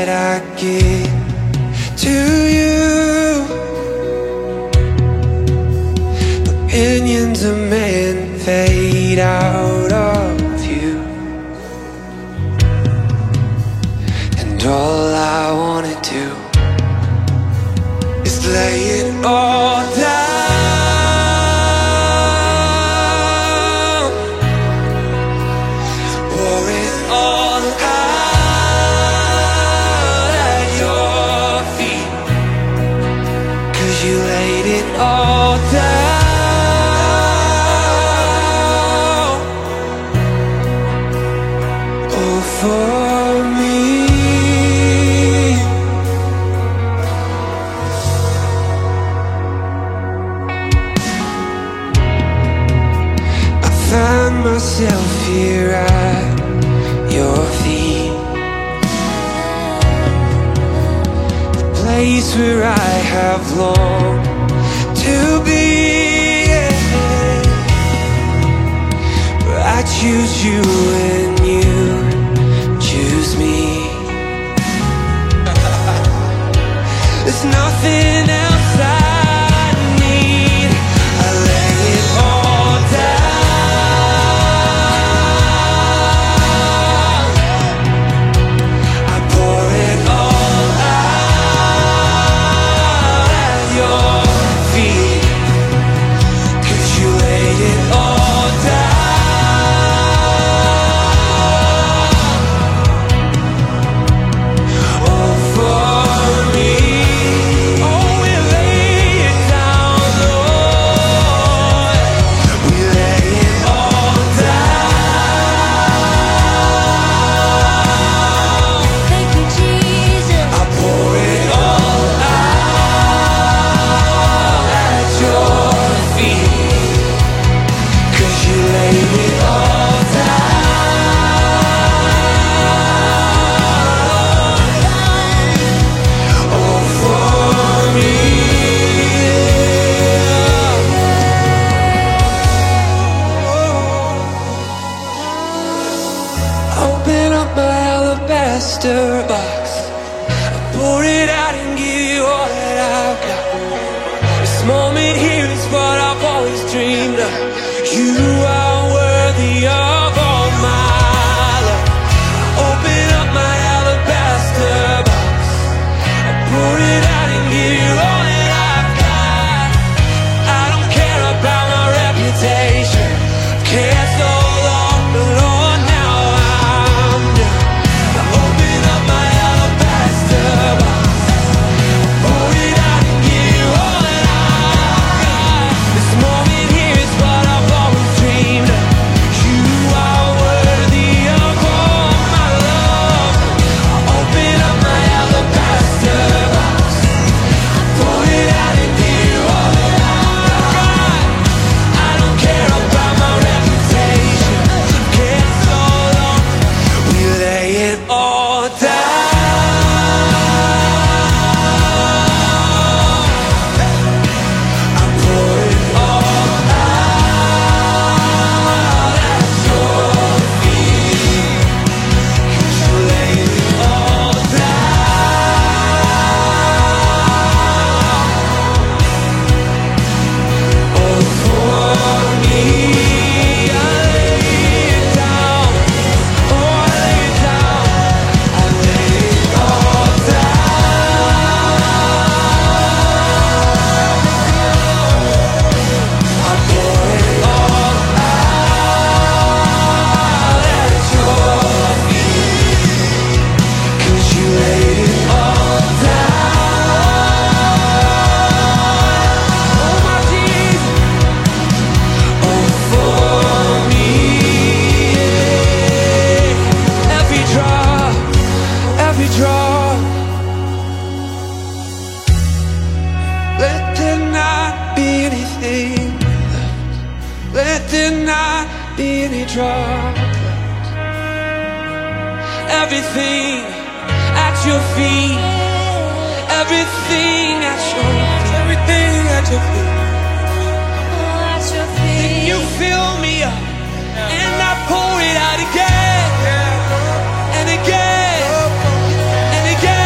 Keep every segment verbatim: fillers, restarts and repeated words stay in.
that I give to you. Opinions of men fade out of view, and all I wanna do is lay it all down. All down, all for me. I find myself here at your feet, the place where I have longed to be, yeah. But I choose you and you choose me. There's nothing else I need. I lay it all down, I pour it all out at your feet. Open up my alabaster box, I pour it out and give you all that I've got. This moment here is what I've always dreamed of. You are worthy of all my love. Open up my alabaster box, I pour it out and give you all that I've got. I don't care about my reputation, I've cared so long, but Lord, now I'm done. I open up my alabaster box, I pour it out and give you all that I've got. This moment here is what I've always dreamed of. You are worthy of all my love. I open up my alabaster box, I pour it out and give you all that I've got. I don't care about my reputation, I've cared so long. We lay it all down, I pour it all out at your feet. 'Cause you lay it all down, all for me. I lay it down, oh I lay it down, I lay it all down, I pour it all out at your feet. 'Cause you laid it all down, oh my Jesus, all for me. Every drop, every drop, let there not be anything left. Let there not be any drop left. Everything at your feet, everything at your feet, everything at your feet. Then you fill me up, and I pour it out again, and again, and again.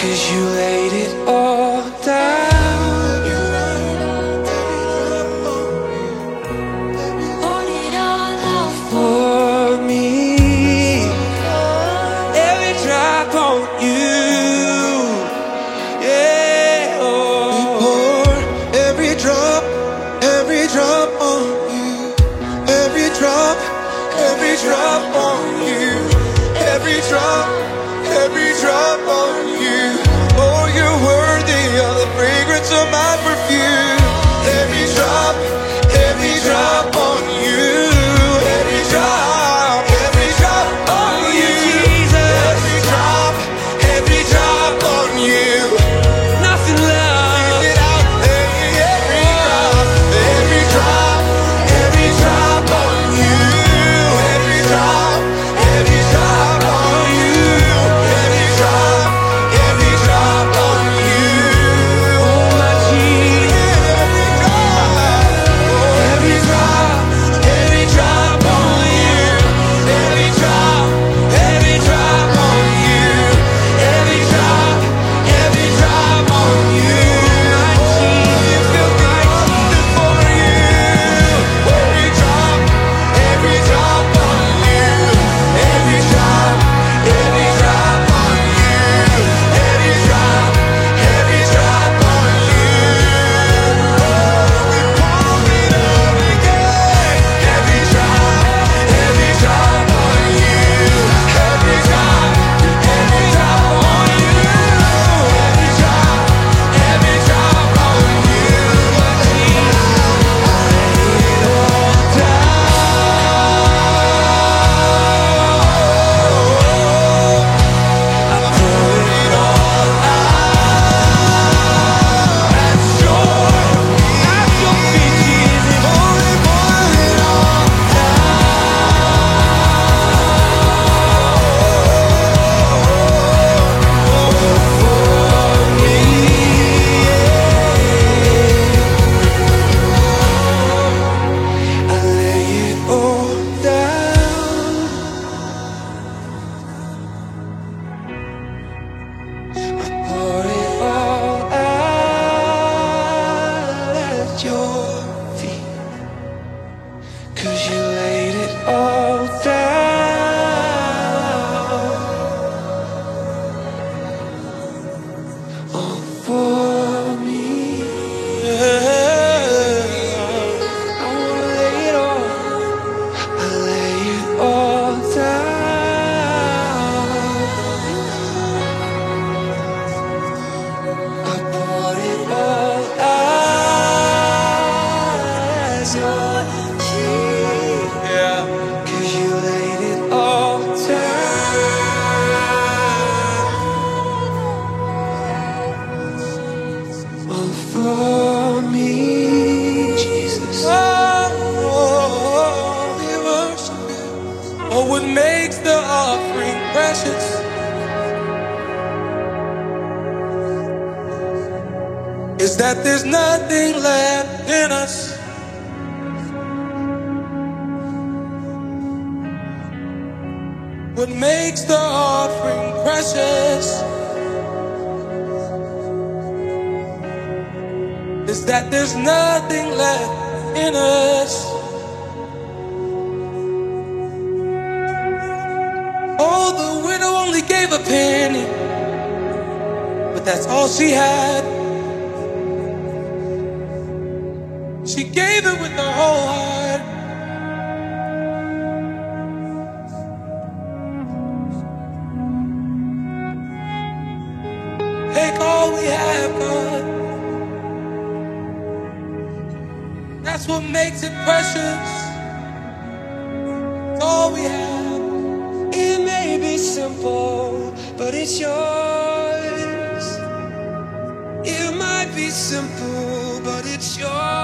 'cause you laid it all down. Poured it all out for me. Every drop on you. Yeah, oh. We pour every drop, every drop on you. Every drop, every drop on you. Every drop, every drop on you. Oh, you're worthy of the fragrance of my perfume. Every drop, every drop on you. Every drop, every drop on you. Every drop, every drop on you. Nothing left. Get out there, every drop, every drop, every drop on you. Every drop, every drop on you. Every drop, every drop on you. Oh my Jesus. Every drop, Every drop, every drop on you. Every drop, every drop on you. Every drop, every drop on you. My Jesus, my Jesus. for you. Every drop, every drop on you. Every drop, every drop on you. Every drop, every drop on you. We pour it out again. Every drop, every drop on you. Every drop, every drop on you. Every drop, every drop on you. I lay it all down. I pour it all out at your feet, 'cause you laid it all down. All for me. I wanna lay it all. I lay it all down. I poured it all out as your feet. Yeah. 'Cause you laid it all down. All for me, Jesus. Oh, we worship you. Oh, what makes the offering precious is that there's nothing left in us. What makes the offering precious is that there's nothing left in us. Oh, the widow only gave a penny, but that's all she had. She gave it with her whole heart. Take all we have, God. That's what makes it precious. It's all we have. It may be simple, but it's yours. It might be simple, but it's yours.